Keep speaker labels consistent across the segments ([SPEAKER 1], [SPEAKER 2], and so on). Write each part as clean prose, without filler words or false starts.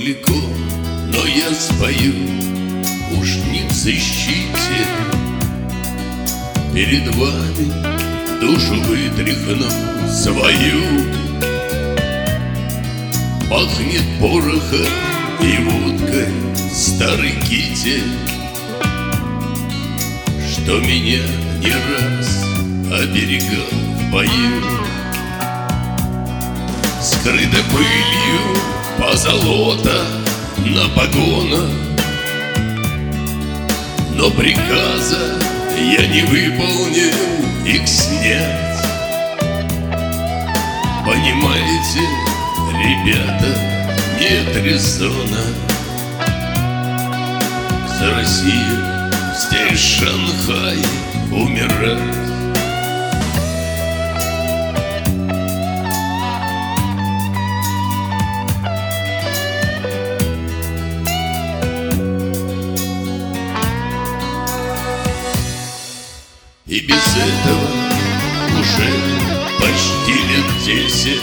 [SPEAKER 1] далеко, но я спою, уж не в защите. Перед вами душу вытряхну свою. Пахнет порохом и водкой старый китель, что меня не раз оберегал в бою. Скрыто пылью позолота на погонах, но приказа я не выполнил их снять. Понимаете, ребята, нет резона. За Россию здесь Шанхай умирать. И без этого уже почти лет 10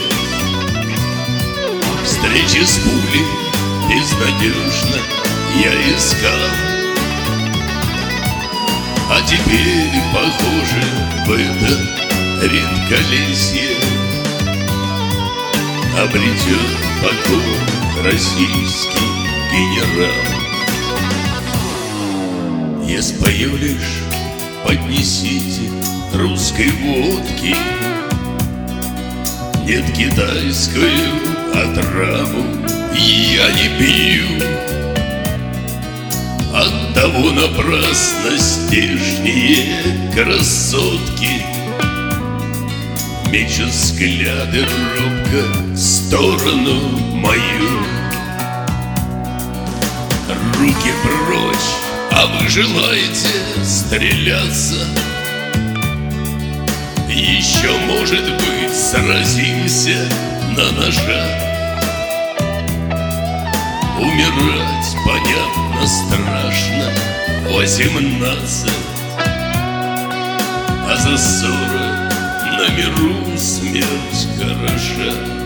[SPEAKER 1] встречи с пулей безнадежно я искал. А теперь, похоже, в это редколесье обретет покой российский генерал. Я спою лишь: поднесите русской водки, нет китайскую отраву я не пью. Оттого напрасно здешние красотки мечут взгляды робко в сторону мою. Руки прочь, а вы желаете стреляться? Еще, может быть, сразимся на ножах. Умирать, понятно, страшно 18, а за 40 на миру смерть хороша.